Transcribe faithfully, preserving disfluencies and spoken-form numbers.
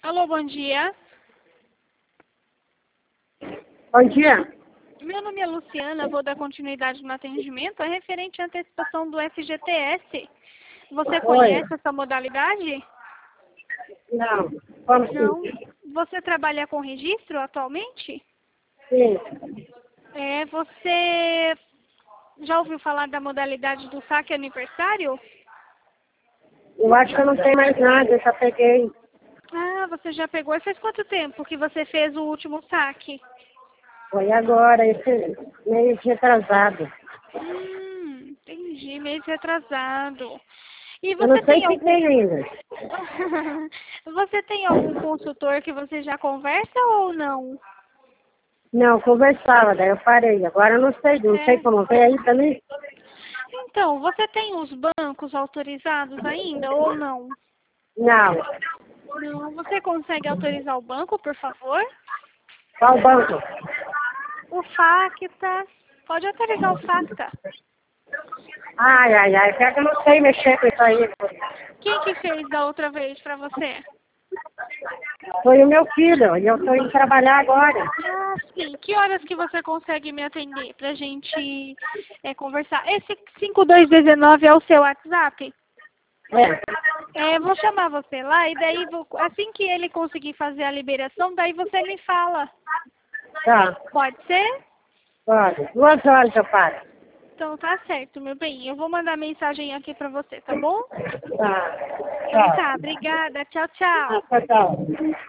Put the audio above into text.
Alô, bom dia. Bom dia. Meu nome é Luciana, vou dar continuidade no atendimento. É referente à antecipação do F G T S. Você conhece Oi. essa modalidade? Não. Como Não. sim? Você trabalha com registro atualmente? Sim. É, você já ouviu falar da modalidade do saque aniversário? Eu acho que eu não tenho mais nada, eu já peguei. Ah, você já pegou. E faz quanto tempo que você fez o último saque? Foi agora, esse mês retrasado. Hum, entendi, mês retrasado. E Eu você não sei tem se algum tem ainda. você tem algum consultor que você já conversa ou não? Não, conversava, daí eu parei. Agora eu não sei, não sei É. como ver aí também. Então, você tem os bancos autorizados ainda ou não? Não. Não. Você consegue autorizar o banco, por favor? Qual banco? O Facta. Pode autorizar o Facta. Ai, ai, ai, pior que eu não sei mexer com isso aí. Quem que fez da outra vez pra você? Foi o meu filho, e eu estou indo trabalhar agora. Ah, sim. Que horas que você consegue me atender pra gente é, conversar? Esse cinco dois um nove é o seu WhatsApp? É. É, vou chamar você lá e daí, vou, assim que ele conseguir fazer a liberação, daí você me fala. Tá, Pode ser? pode. Duas horas eu paro. Então tá certo, meu bem. Eu vou mandar mensagem aqui pra você, tá bom? Tá. Então Tchau. tá, obrigada. Tchau, tchau. Ah, tchau, tchau.